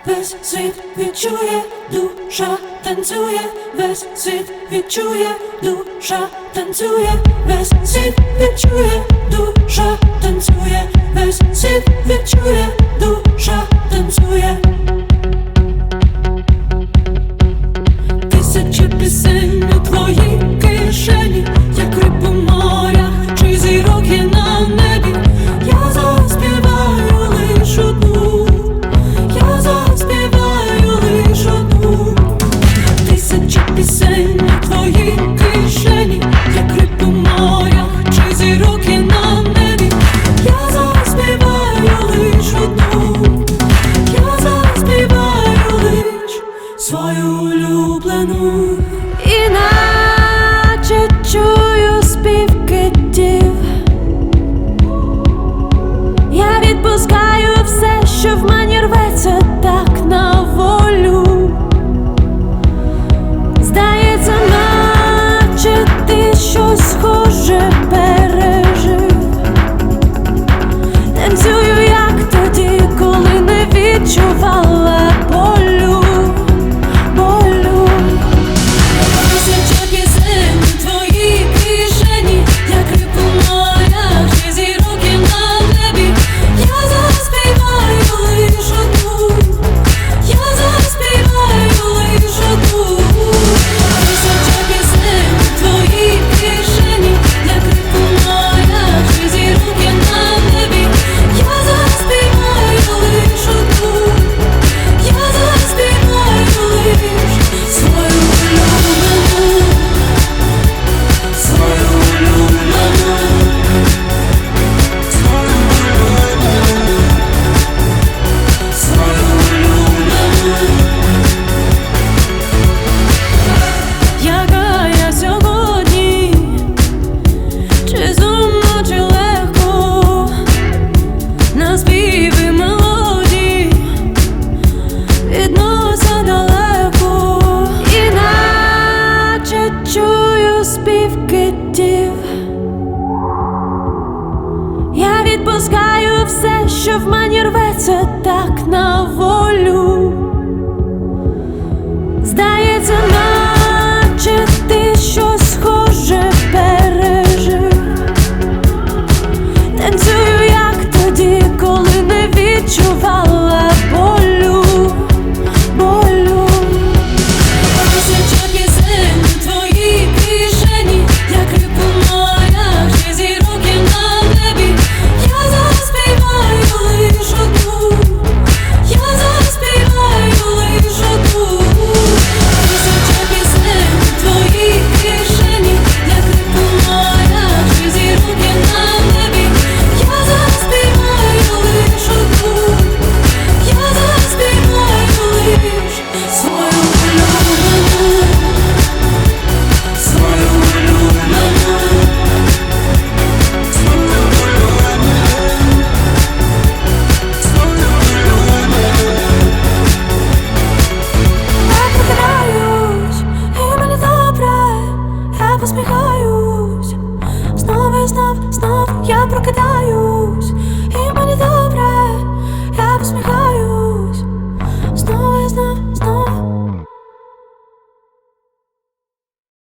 весь світ відчує, душа танцює, весь світ відчує, душа танцює, весь світ відчує, душа танцює, весь світ відчує, душа танцює. Тисячі пісень у твоїй кишені, як риб у морях, чи зірок є на небі. Я заспіваю лиш одну, я заспіваю лиш одну. Тисячі пісень у твоїй кишені, як риб у морях, чи зірок є на небі. Я заспіваю лиш одну, я заспіваю лиш свою улюблену. Іначе чую спів китів, я відпускаю все, що в мені рветься так на волю. Здається, наче ти щось схоже пережив. Танцюю, як тоді, коли не відчувала болю. Тисяча пісень у твоїй кишені, як риб у морях, чи зірок є на небі. Я заспіваю лиш одну, я заспіваю лиш одну. Тисяча пісень у твоїй кишені, як риб у морях, чи зірок є на небі. Я заспіваю лиш одну, я заспіваю лиш свою улюблену, свою улюблену, свою улюблену, свою улюблену. Яка я сьогодні, чи сумно, чи легко, на співи мелодії відносять далеко. Іначе чую спів китів, я відпускаю все, що в мені рветься так на волю. Здається, наче ти щось схоже пережив. Танцюю, як тоді, коли не відчувала болю. Тисяча пісень у твоїй кишені, як риб у морях, чи зірок є на небі. Я заспіваю лиш одну, я заспіваю лиш одну. Тисяча пісень у твоїй кишені, як риб у морях, чи зірок є на небі. Я заспіваю лиш одну, я заспіваю лиш свою улюблену, свою улюблену, свою улюблену, свою улюблену. Я прокидаюсь, і мені добре, я посміхаюсь. Знов і знов, знов я прокидаюсь,